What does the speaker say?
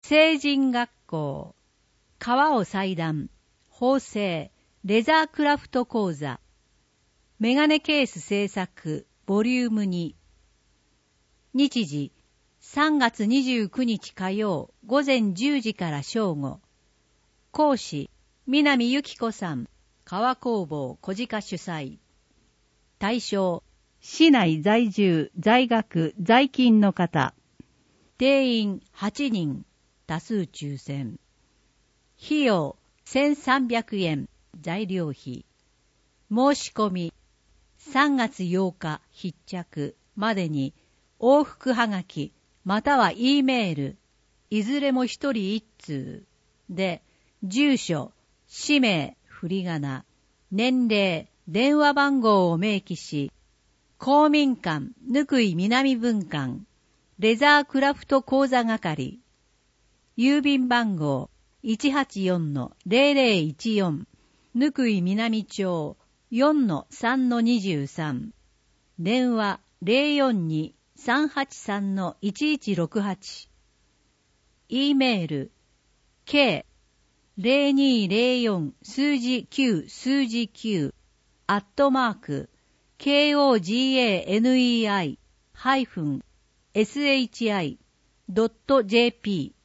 成人学校、革を裁断、縫製、レザークラフト講座、メガネケース製作、ボリューム2。日時、3月29日火曜、午前10時から正午。講師、南由紀子さん、革工房小鹿主催。対象、市内在住、在学、在勤の方。定員8人、多数抽選。費用1300円、材料費。申し込み、3月8日必着までに往復はがきまたは E メール、いずれも一人一通で、住所、氏名、振り仮名、年齢、電話番号を明記し、公民館、貫井南分館、レザークラフト講座係、郵便番号 184-0014、貫井南町 4-3-23、電話 042-383-1168、E メール k0204 数字9数字9@koganei-shi.jp